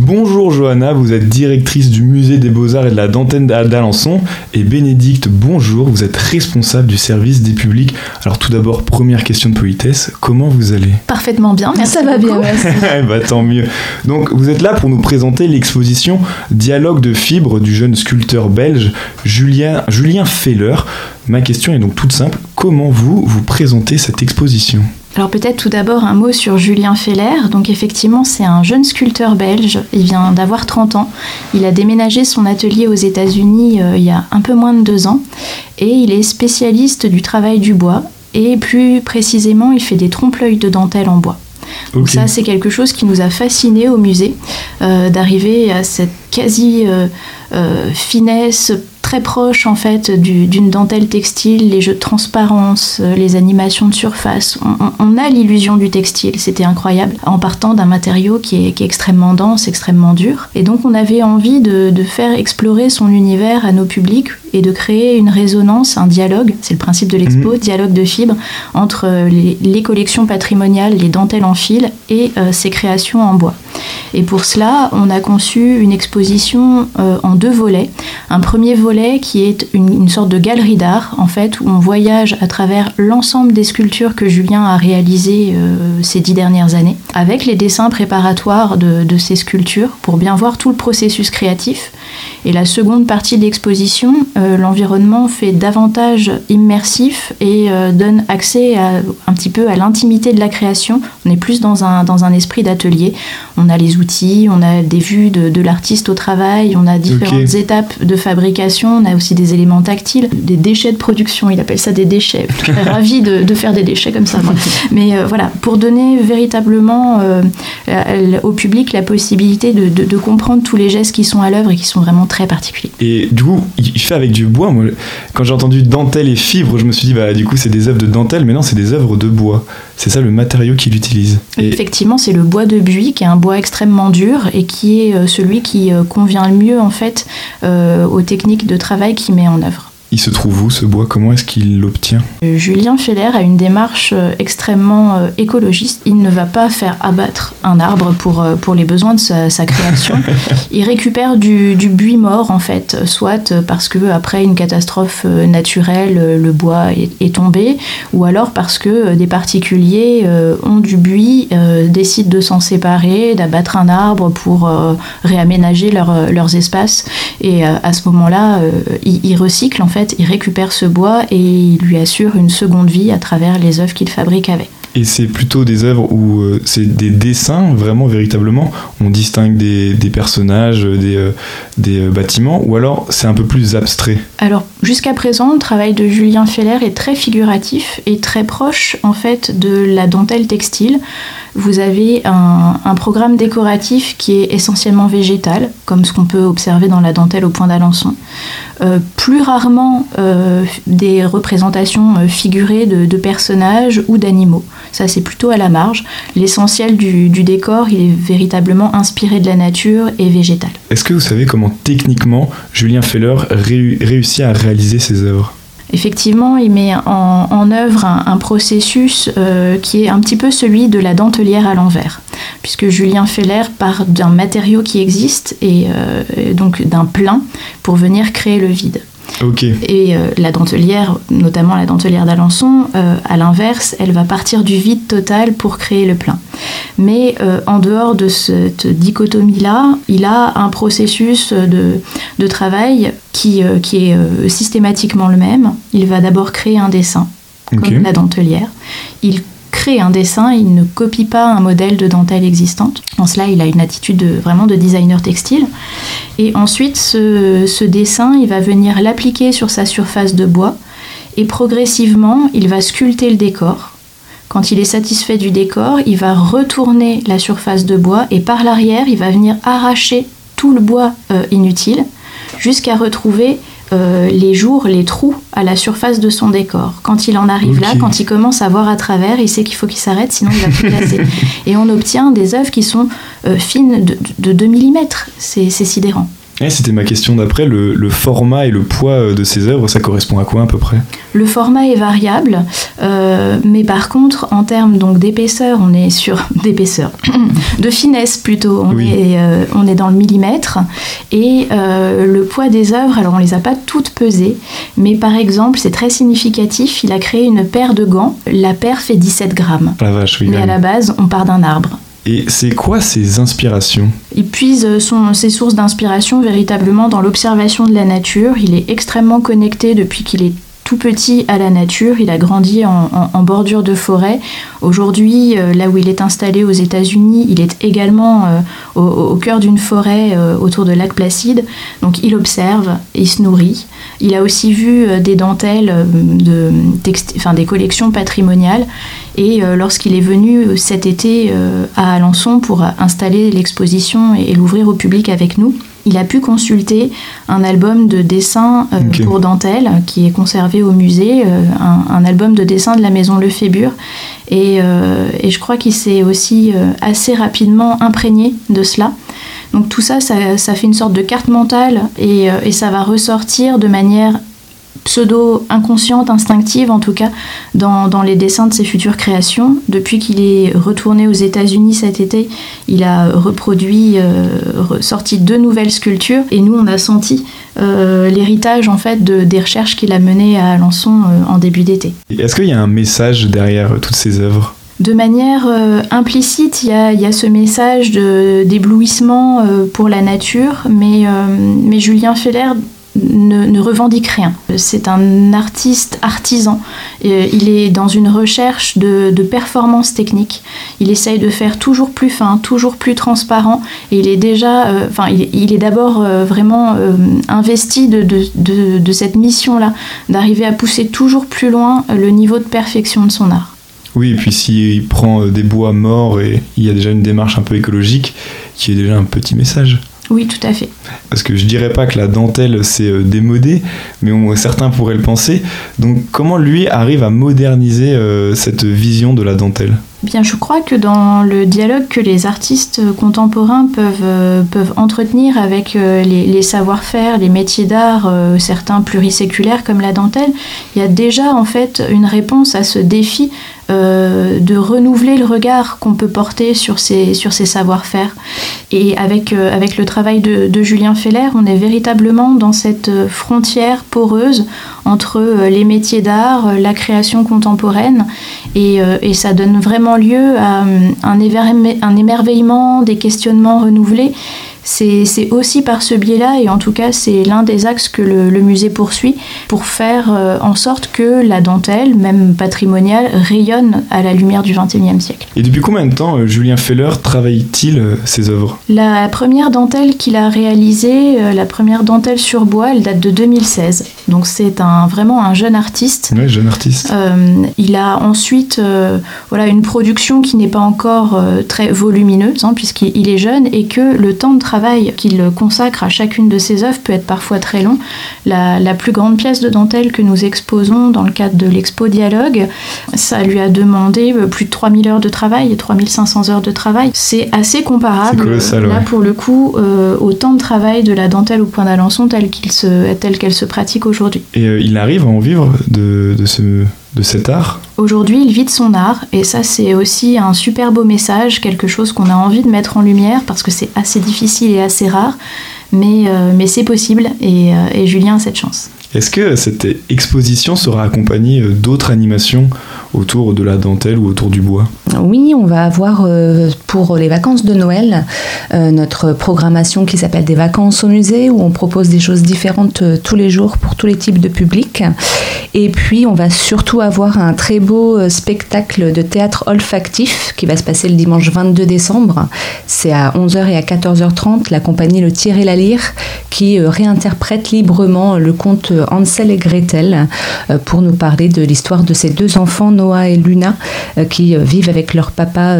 Bonjour Johanna, vous êtes directrice du musée des Beaux-Arts et de la dentelle d'Alençon. Et Bénédicte, bonjour, vous êtes responsable du service des publics. Alors tout d'abord, première question de politesse, comment vous allez ? Parfaitement bien, merci. Ça va bien, merci. Bah tant mieux. Donc vous êtes là pour nous présenter l'exposition Dialogue de fibres du jeune sculpteur belge Julien Feller. Ma question est donc toute simple, comment vous présentez cette exposition ? Alors peut-être tout d'abord un mot sur Julien Feller. Donc effectivement, c'est un jeune sculpteur belge. Il vient d'avoir 30 ans. Il a déménagé son atelier aux États-Unis il y a un peu moins de 2 ans. Et il est spécialiste du travail du bois. Et plus précisément, il fait des trompe-l'œil de dentelle en bois. Donc ça, c'est quelque chose qui nous a fascinés au musée, d'arriver à cette quasi finesse très proche en fait d'une dentelle textile, les jeux de transparence, les animations de surface. On a l'illusion du textile, c'était incroyable, en partant d'un matériau qui est extrêmement dense, extrêmement dur. Et donc on avait envie de faire explorer son univers à nos publics et de créer une résonance, un dialogue, c'est le principe de l'expo, dialogue de fibres, entre les collections patrimoniales, les dentelles en fil et ses créations en bois. Et pour cela, on a conçu une exposition en 2 volets. Un premier volet qui est une sorte de galerie d'art, en fait, où on voyage à travers l'ensemble des sculptures que Julien a réalisées ces 10 dernières années, avec les dessins préparatoires de ces sculptures, pour bien voir tout le processus créatif. Et la seconde partie de l'exposition, l'environnement fait davantage immersif et donne accès un petit peu à l'intimité de la création. On est plus dans un esprit d'atelier. On a les outils, on a des vues de l'artiste au travail, on a différentes étapes de fabrication, on a aussi des éléments tactiles, des déchets de production, il appelle ça des déchets. Je serais ravie de faire des déchets comme ça, moi. Mais voilà, pour donner véritablement au public la possibilité de comprendre tous les gestes qui sont à l'œuvre et qui sont vraiment très particuliers. Et du coup, il fait avec du bois. Moi, quand j'ai entendu dentelle et fibres, je me suis dit, du coup, c'est des œuvres de dentelle, mais non, c'est des œuvres de bois. C'est ça le matériau qu'il utilise. Effectivement, c'est le bois de buis, qui est un bois extrêmement dur et qui est celui qui convient le mieux, en fait, aux techniques de travail qu'il met en œuvre. Il se trouve où ce bois ? Comment est-ce qu'il l'obtient ? Julien Feller a une démarche extrêmement écologiste. Il ne va pas faire abattre un arbre pour les besoins de sa création. Il récupère du buis mort, en fait, soit parce qu'après une catastrophe naturelle, le bois est tombé, ou alors parce que des particuliers ont du buis, décident de s'en séparer, d'abattre un arbre pour réaménager leurs espaces. Et à ce moment-là, il recycle, en fait. Il récupère ce bois et il lui assure une seconde vie à travers les œuvres qu'il fabrique avec. Et c'est plutôt des œuvres où c'est des dessins, vraiment, véritablement, on distingue des personnages, des bâtiments, ou alors c'est un peu plus abstrait ? Alors, jusqu'à présent, le travail de Julien Feller est très figuratif et très proche, en fait, de la dentelle textile. Vous avez un programme décoratif qui est essentiellement végétal, comme ce qu'on peut observer dans la dentelle au point d'Alençon. Plus rarement des représentations figurées de personnages ou d'animaux. Ça, c'est plutôt à la marge. L'essentiel du décor, il est véritablement inspiré de la nature et végétal. Est-ce que vous savez comment techniquement Julien Feller réussit à réaliser ses œuvres ? Effectivement, il met en œuvre un processus qui est un petit peu celui de la dentelière à l'envers, puisque Julien Feller part d'un matériau qui existe et donc d'un plein pour venir créer le vide. Okay. Et la dentelière, notamment la dentelière d'Alençon, à l'inverse, elle va partir du vide total pour créer le plein. Mais en dehors de cette dichotomie-là, il a un processus de travail qui est systématiquement le même. Il va d'abord créer un dessin, comme la dentelière. Il crée un dessin, il ne copie pas un modèle de dentelle existante. En cela, il a une attitude vraiment de designer textile. Et ensuite, ce dessin, il va venir l'appliquer sur sa surface de bois et progressivement, il va sculpter le décor. Quand il est satisfait du décor, il va retourner la surface de bois et par l'arrière, il va venir arracher tout le bois inutile jusqu'à retrouver les trous à la surface de son décor. Quand il en arrive là, quand il commence à voir à travers, il sait qu'il faut qu'il s'arrête, sinon il va tout casser. Et on obtient des œuvres qui sont fines de 2 mm. C'est sidérant. Et c'était ma question d'après, le format et le poids de ces œuvres, ça correspond à quoi à peu près ? Le format est variable, mais par contre, en termes donc d'épaisseur, on est sur d'épaisseur, de finesse plutôt, on est dans le millimètre, et le poids des œuvres, alors on les a pas toutes pesées, mais par exemple, c'est très significatif, il a créé une paire de gants, la paire fait 17 grammes. La vache, oui. Mais à la base, on part d'un arbre. Et c'est quoi ses inspirations ? Il puise ses sources d'inspiration véritablement dans l'observation de la nature. Il est extrêmement connecté depuis qu'il est tout petit à la nature. Il a grandi en bordure de forêt. Aujourd'hui, là où il est installé aux États-Unis, il est également au cœur d'une forêt autour de lac Placide. Donc il observe, il se nourrit. Il a aussi vu des dentelles, des collections patrimoniales. Et lorsqu'il est venu cet été à Alençon pour installer l'exposition et l'ouvrir au public avec nous, il a pu consulter un album de dessins pour dentelle qui est conservé au musée, un album de dessins de la maison Lefébure. Et je crois qu'il s'est aussi assez rapidement imprégné de cela. Donc tout ça fait une sorte de carte mentale et ça va ressortir de manière pseudo-inconsciente, instinctive en tout cas, dans les dessins de ses futures créations. Depuis qu'il est retourné aux États-Unis cet été, il a sorti 2 nouvelles sculptures et nous on a senti l'héritage en fait des recherches qu'il a menées à Alençon en début d'été. Est-ce qu'il y a un message derrière toutes ces œuvres ? De manière implicite, il y a ce message d'éblouissement pour la nature, mais Julien Feller ne revendique rien. C'est un artiste artisan. Il est dans une recherche de performance technique. Il essaye de faire toujours plus fin, toujours plus transparent. Et il est déjà, il est d'abord vraiment investi de cette mission-là, d'arriver à pousser toujours plus loin le niveau de perfection de son art. Oui, et puis s'il prend des bois morts, et il y a déjà une démarche un peu écologique, qui est déjà un petit message. Oui, tout à fait. Parce que je dirais pas que la dentelle c'est démodé, mais certains pourraient le penser. Donc comment lui arrive à moderniser cette vision de la dentelle ? Bien, je crois que dans le dialogue que les artistes contemporains peuvent entretenir avec les savoir-faire, les métiers d'art, certains pluriséculaires comme la dentelle, il y a déjà en fait une réponse à ce défi de renouveler le regard qu'on peut porter sur ces savoir-faire. Et avec le travail de Julien Feller, on est véritablement dans cette frontière poreuse entre les métiers d'art, la création contemporaine, et ça donne vraiment lieu à un émerveillement, des questionnements renouvelés. C'est aussi par ce biais-là, et en tout cas c'est l'un des axes que le musée poursuit pour faire en sorte que la dentelle, même patrimoniale, rayonne à la lumière du XXIe siècle. Et depuis combien de temps Julien Feller travaille-t-il ses œuvres ? La première dentelle qu'il a réalisée, la première dentelle sur bois, elle date de 2016. Donc c'est vraiment un jeune artiste. Oui, jeune artiste. Il a ensuite une production qui n'est pas encore très volumineuse, puisqu'il est jeune, et que le temps de travail qu'il consacre à chacune de ses œuvres peut être parfois très long. La plus grande pièce de dentelle que nous exposons dans le cadre de l'Expo Dialogue, ça lui a demandé plus de 3000 heures de travail et 3500 heures de travail. C'est assez comparable, c'est colossal, là pour le coup, au temps de travail de la dentelle au point d'Alençon telle qu'elle se pratique aujourd'hui. Et il arrive à en vivre de cet art ? Aujourd'hui, il vit de son art, et ça c'est aussi un super beau message, quelque chose qu'on a envie de mettre en lumière parce que c'est assez difficile et assez rare, mais c'est possible, et Julien a cette chance. Est-ce que cette exposition sera accompagnée d'autres animations autour de la dentelle ou autour du bois ? Oui, on va avoir pour les vacances de Noël notre programmation qui s'appelle des vacances au musée, où on propose des choses différentes tous les jours pour tous les types de publics. Et puis on va surtout avoir un très beau spectacle de théâtre olfactif qui va se passer le dimanche 22 décembre. C'est à 11h et à 14h30, la compagnie Le Tir et la Lyre qui réinterprète librement le conte Hansel et Gretel pour nous parler de l'histoire de ces 2 enfants, Noah et Luna, qui vivent avec leur papa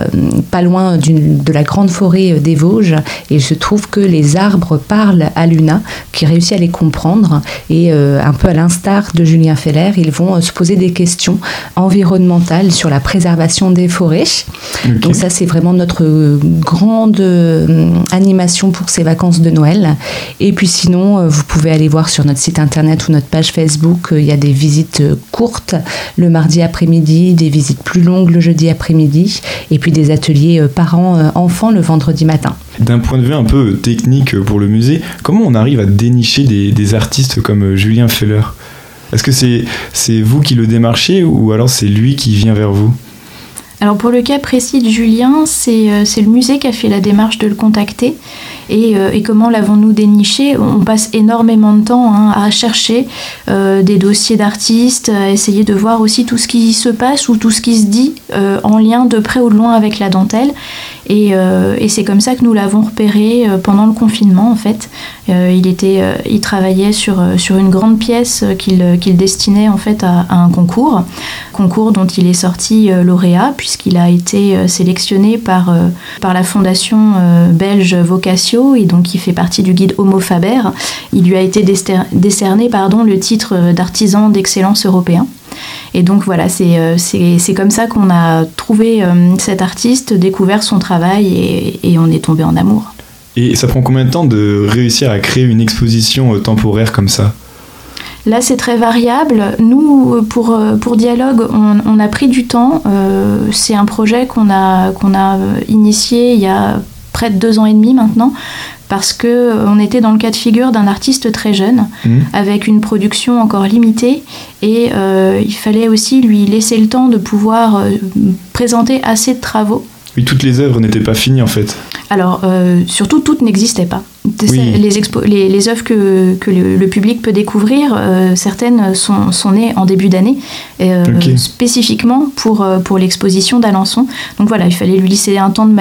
pas loin de la grande forêt des Vosges, et il se trouve que les arbres parlent à Luna, qui réussit à les comprendre, et un peu à l'instar de Julien Feller, ils vont se poser des questions environnementales sur la préservation des forêts. Okay. Donc ça c'est vraiment notre grande animation pour ces vacances de Noël. Et puis sinon, vous pouvez aller voir sur notre site internet ou notre page Facebook, il y a des visites courtes le mardi après-midi, des visites plus longues le jeudi après-midi, et puis des ateliers parents-enfants le vendredi matin. D'un point de vue un peu technique pour le musée, comment on arrive à dénicher des artistes comme Julien Feller ? Est-ce que c'est vous qui le démarchez ou alors c'est lui qui vient vers vous ? Alors pour le cas précis de Julien, c'est le musée qui a fait la démarche de le contacter. Et comment l'avons-nous déniché ? On passe énormément de temps à chercher des dossiers d'artistes, à essayer de voir aussi tout ce qui se passe ou tout ce qui se dit en lien de près ou de loin avec la dentelle. Et c'est comme ça que nous l'avons repéré pendant le confinement en fait. Il travaillait sur une grande pièce qu'il destinait en fait à un concours dont il est sorti lauréat puisqu'il a été sélectionné par la fondation belge Vocatio et donc il fait partie du guide Homo Faber. Il lui a été décerné le titre d'artisan d'excellence européen. Et donc voilà, c'est comme ça qu'on a trouvé cet artiste, découvert son travail et on est tombé en amour. Et ça prend combien de temps de réussir à créer une exposition temporaire comme ça ? Là, c'est très variable. Nous, pour Dialogue, on a pris du temps. C'est un projet qu'on a initié il y a près de 2 ans et demi maintenant, parce qu'on était dans le cas de figure d'un artiste très jeune, avec une production encore limitée, et il fallait aussi lui laisser le temps de pouvoir présenter assez de travaux. Oui, toutes les œuvres n'étaient pas finies en fait. Alors, surtout, toutes n'existaient pas. Oui. Les œuvres que le public peut découvrir, certaines sont nées en début d'année, spécifiquement pour l'exposition d'Alençon. Donc voilà, il fallait lui laisser un temps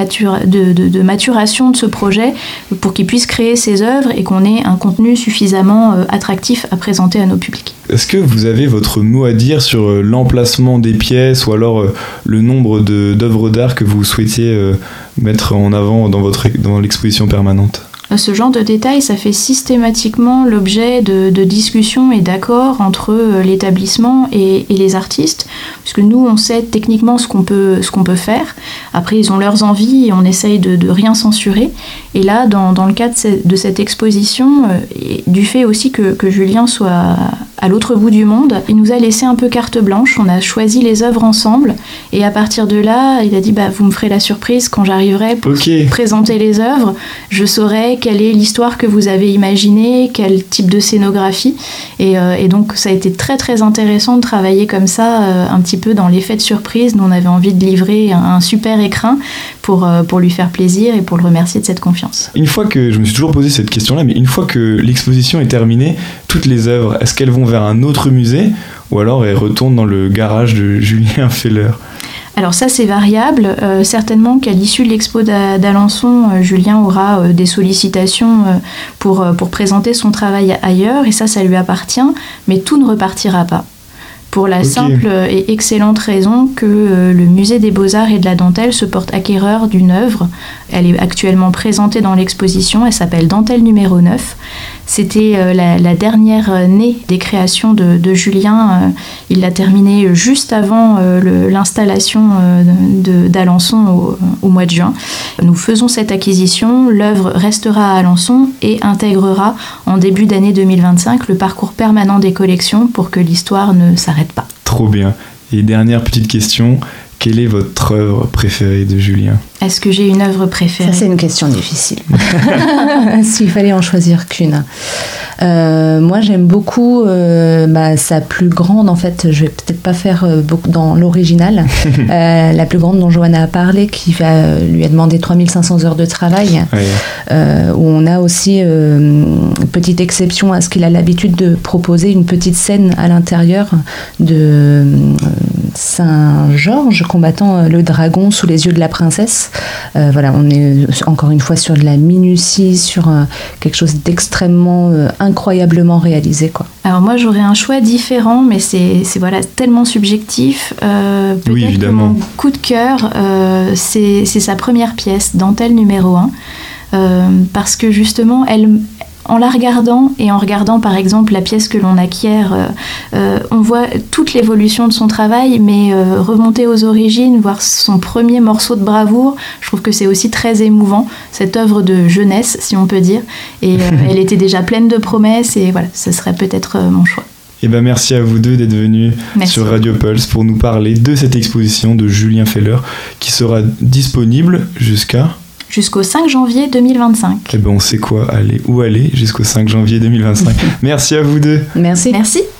de maturation de ce projet pour qu'il puisse créer ses œuvres et qu'on ait un contenu suffisamment attractif à présenter à nos publics. Est-ce que vous avez votre mot à dire sur l'emplacement des pièces ou alors le nombre d'œuvres d'art que vous souhaitiez mettre en avant dans l'exposition permanente ? Ce genre de détails, ça fait systématiquement l'objet de discussions et d'accords entre l'établissement et les artistes, puisque nous, on sait techniquement ce qu'on peut faire. Après, ils ont leurs envies et on essaye de rien censurer. Et là, dans le cadre de cette exposition, du fait aussi que Julien soit à l'autre bout du monde, il nous a laissé un peu carte blanche. On a choisi les œuvres ensemble et à partir de là, il a dit vous me ferez la surprise quand j'arriverai pour présenter les œuvres. Je saurai quelle est l'histoire que vous avez imaginée, quel type de scénographie. Et donc, ça a été très, très intéressant de travailler comme ça, un petit peu dans l'effet de surprise. Nous, on avait envie de livrer un super écrin pour lui faire plaisir et pour le remercier de cette confiance. Une fois que, je me suis toujours posé cette question-là, mais une fois que l'exposition est terminée, toutes les œuvres, est-ce qu'elles vont vers un autre musée ou alors elles retournent dans le garage de Julien Feller ? Alors ça, c'est variable. Certainement qu'à l'issue de l'expo d'Alençon, Julien aura des sollicitations pour présenter son travail ailleurs, et ça lui appartient, mais tout ne repartira pas. Pour la simple et excellente raison que le musée des Beaux-Arts et de la Dentelle se porte acquéreur d'une œuvre. Elle est actuellement présentée dans l'exposition, elle s'appelle Dentelle numéro 9. C'était la dernière née des créations de Julien. Il l'a terminée juste avant l'installation d'Alençon au mois de juin. Nous faisons cette acquisition, l'œuvre restera à Alençon et intégrera en début d'année 2025 le parcours permanent des collections pour que l'histoire ne s'arrête pas. Trop bien. Et dernière petite question, quelle est votre œuvre préférée de Julien ? Est-ce que j'ai une œuvre préférée ? Ça, c'est une question difficile. S'il fallait en choisir qu'une. Moi, j'aime beaucoup sa plus grande, en fait, je vais peut-être pas faire beaucoup dans l'original, la plus grande dont Johanna a parlé, qui lui a demandé 3500 heures de travail, où on a aussi petite exception à ce qu'il a l'habitude de proposer une petite scène à l'intérieur de Saint-Georges combattant le dragon sous les yeux de la princesse. Voilà, on est encore une fois sur de la minutie, sur quelque chose d'extrêmement incroyablement réalisé, quoi. Alors moi, j'aurais un choix différent, mais c'est tellement subjectif. Peut-être que mon coup de cœur, c'est sa première pièce, Dentelle numéro 1, parce que justement, en la regardant et en regardant par exemple la pièce que l'on acquiert, on voit toute l'évolution de son travail, mais remonter aux origines, voir son premier morceau de bravoure, je trouve que c'est aussi très émouvant, cette œuvre de jeunesse, si on peut dire. Et elle était déjà pleine de promesses, et voilà, ce serait peut-être mon choix. Et ben merci à vous deux d'être venus sur Radio Pulse pour nous parler de cette exposition de Julien Feller qui sera disponible jusqu'au 5 janvier 2025. Et ben on sait où aller jusqu'au 5 janvier 2025. Merci à vous deux. Merci. Merci.